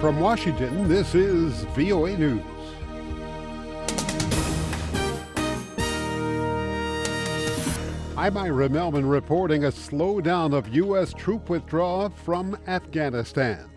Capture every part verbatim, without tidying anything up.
From Washington, this is V O A News. I'm Ira Melman reporting a slowdown of U S troop withdrawal from Afghanistan.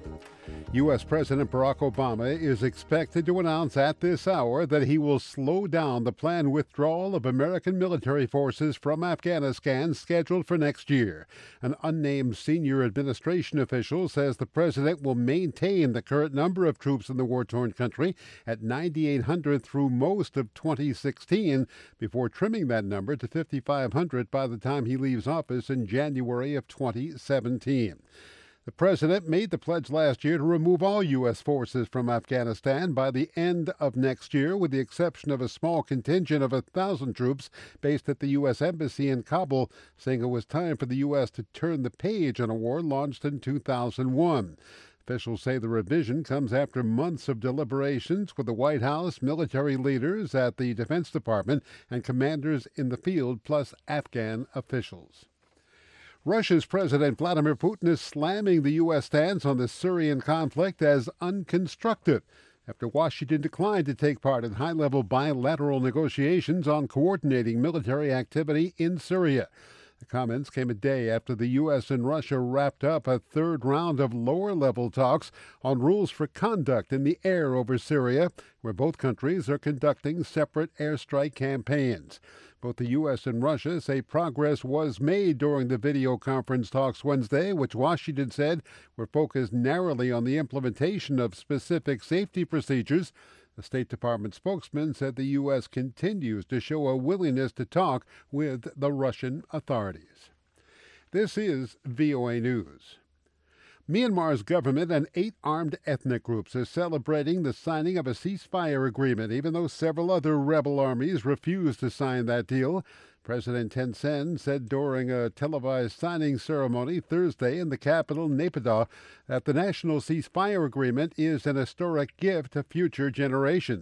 U S President Barack Obama is expected to announce at this hour that he will slow down the planned withdrawal of American military forces from Afghanistan scheduled for next year. An unnamed senior administration official says the president will maintain the current number of troops in the war-torn country at nine thousand eight hundred through most of twenty sixteen, before trimming that number to five thousand five hundred by the time he leaves office in January of twenty seventeen. The president made the pledge last year to remove all U S forces from Afghanistan by the end of next year, with the exception of a small contingent of one thousand troops based at the U S Embassy in Kabul, saying it was time for the U S to turn the page on a war launched in two thousand one. Officials say the revision comes after months of deliberations with the White House, military leaders at the Defense Department, and commanders in the field, plus Afghan officials. Russia's President Vladimir Putin is slamming the U S stance on the Syrian conflict as unconstructive after Washington declined to take part in high-level bilateral negotiations on coordinating military activity in Syria. The comments came a day after the U S and Russia wrapped up a third round of lower-level talks on rules for conduct in the air over Syria, where both countries are conducting separate airstrike campaigns. Both the U S and Russia say progress was made during the video conference talks Wednesday, which Washington said were focused narrowly on the implementation of specific safety procedures. The State Department spokesman said the U S continues to show a willingness to talk with the Russian authorities. This is V O A News. Myanmar's government and eight armed ethnic groups are celebrating the signing of a ceasefire agreement, even though several other rebel armies refused to sign that deal. President Thein Sein said during a televised signing ceremony Thursday in the capital, Naypyidaw, that the national ceasefire agreement is an historic gift to future generations.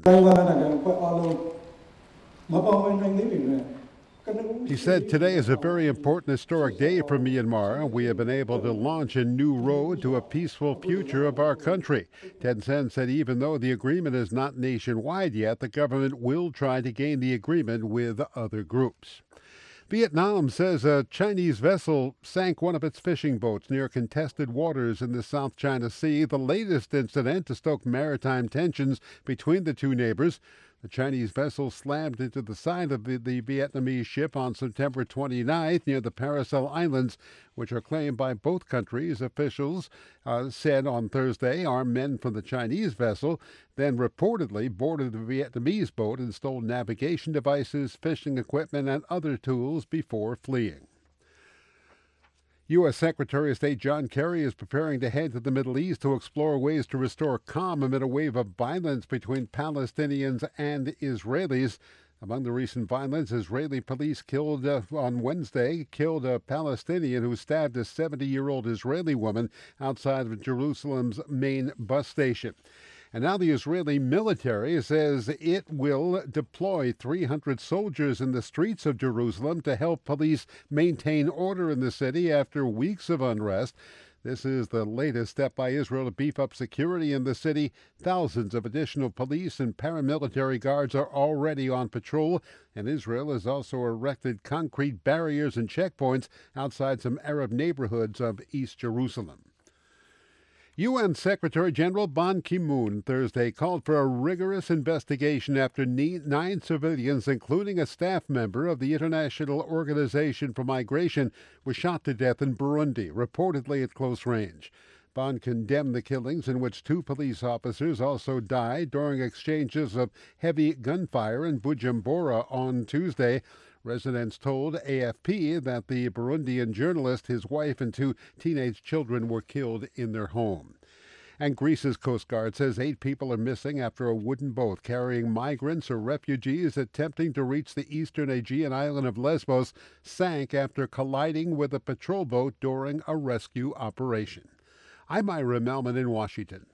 He said, "Today is a very important historic day for Myanmar. We have been able to launch a new road to a peaceful future of our country." Thein Sein said even though the agreement is not nationwide yet, the government will try to gain the agreement with other groups. Vietnam says a Chinese vessel sank one of its fishing boats near contested waters in the South China Sea, the latest incident to stoke maritime tensions between the two neighbors. The Chinese vessel slammed into the side of the, the Vietnamese ship on September twenty-ninth near the Paracel Islands, which are claimed by both countries. Officials uh, said on Thursday armed men from the Chinese vessel then reportedly boarded the Vietnamese boat and stole navigation devices, fishing equipment, and other tools before fleeing. U S Secretary of State John Kerry is preparing to head to the Middle East to explore ways to restore calm amid a wave of violence between Palestinians and Israelis. Among the recent violence, Israeli police killed uh, on Wednesday, killed a Palestinian who stabbed a seventy-year-old Israeli woman outside of Jerusalem's main bus station. And now the Israeli military says it will deploy three hundred soldiers in the streets of Jerusalem to help police maintain order in the city after weeks of unrest. This is the latest step by Israel to beef up security in the city. Thousands of additional police and paramilitary guards are already on patrol, and Israel has also erected concrete barriers and checkpoints outside some Arab neighborhoods of East Jerusalem. U N Secretary General Ban Ki-moon Thursday called for a rigorous investigation after nine civilians, including a staff member of the International Organization for Migration, were shot to death in Burundi, reportedly at close range. Ban condemned the killings, in which two police officers also died during exchanges of heavy gunfire in Bujumbura on Tuesday. Residents told A F P that the Burundian journalist, his wife, and two teenage children were killed in their home. And Greece's Coast Guard says eight people are missing after a wooden boat carrying migrants or refugees attempting to reach the eastern Aegean island of Lesbos sank after colliding with a patrol boat during a rescue operation. I'm Ira Melman in Washington.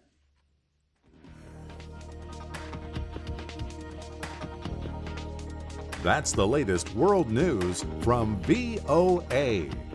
That's the latest world news from V O A.